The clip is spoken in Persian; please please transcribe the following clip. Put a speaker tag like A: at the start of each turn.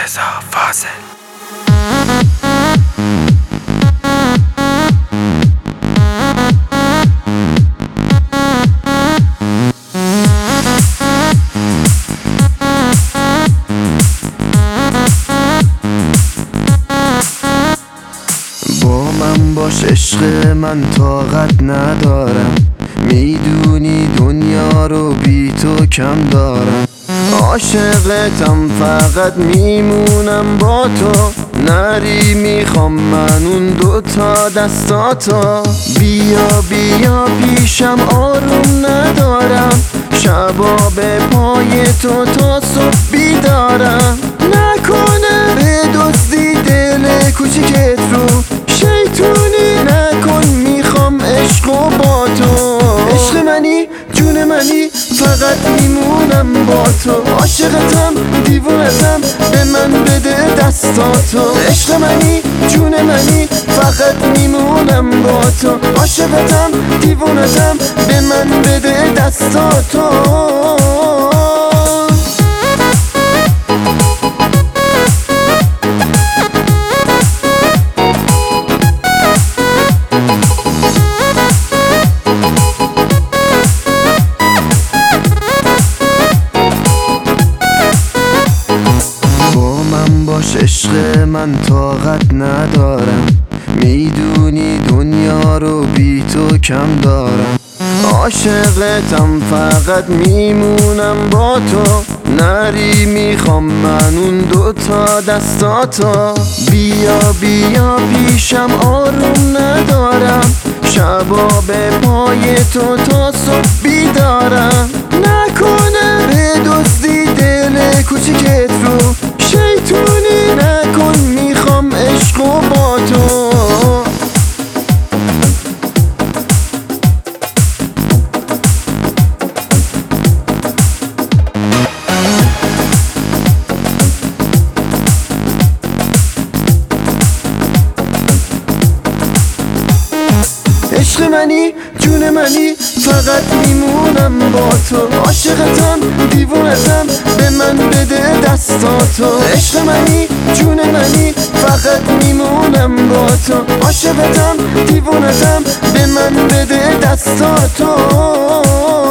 A: رضا فاضل.
B: با من باش عشق من طاقت ندارم، میدونی دنیا رو بی تو کم دارم. عاشقتم فقط میمونم با تو، نری میخوام من اون دوتا دستاتو. بیا بیا پیشم آروم ندارم، شبا به پای تو تا صبح بیدارم. نکنه بدزدی دل کوچیکت رو، شیطونی نکن میخوام عشق و با تو. عشق منی جون منی فقط میمونم با تو، عاشقتم دیوونتم به من بده دستاتو. عشق منی جون منی فقط میمونم با تو، عاشقتم دیوونتم به من بده دستاتو. عشق من طاقت ندارم، میدونی دنیا رو بی تو کم دارم. عاشقتم فقط میمونم با تو، نری میخوام من اون دوتا دستاتو. بیا بیا پیشم آروم ندارم، شبا به پای تو تا صبح بیدارم. نکنه بدزدی دل کوچیکت رو، شیطونی نکن میخوام عشق و با تو. عشق منی جون منی فقط میمونم با تو، عاشقتم دیوونتم به من بده دستاتو. عشق منی جون منی فقط میمونم با تو، عاشقتم دیوونتم به من بده دستاتو.